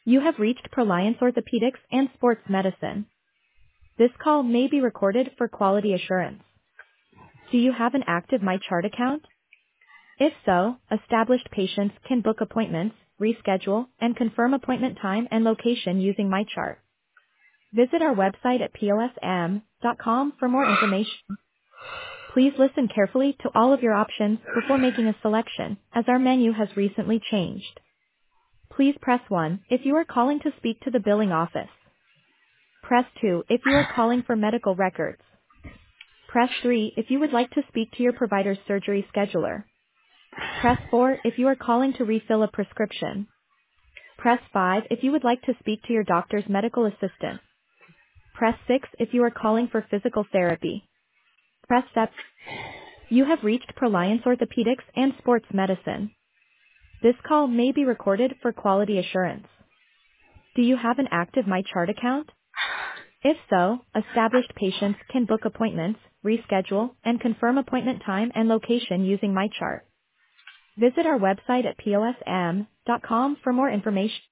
You have reached Proliance Orthopedics and Sports Medicine. This call may be recorded for quality assurance. Do you have an active MyChart account? If so, established patients can book appointments, reschedule, and confirm appointment time and location using MyChart. Visit our website at posm.com for more information. Please listen carefully to all of your options before making a selection, as our menu has recently changed. Please press 1 if you are calling to speak to the billing office. Press 2 if you are calling for medical records. Press 3 if you would like to speak to your provider's surgery scheduler. Press 4 if you are calling to refill a prescription. Press 5 if you would like to speak to your doctor's medical assistant. Press 6 if you are calling for physical therapy. Press 7. You have reached Proliance Orthopedics and Sports Medicine. This call may be recorded for quality assurance. Do you have an active MyChart account? If so, established patients can book appointments, reschedule, and confirm appointment time and location using MyChart. Visit our website at posm.com for more information.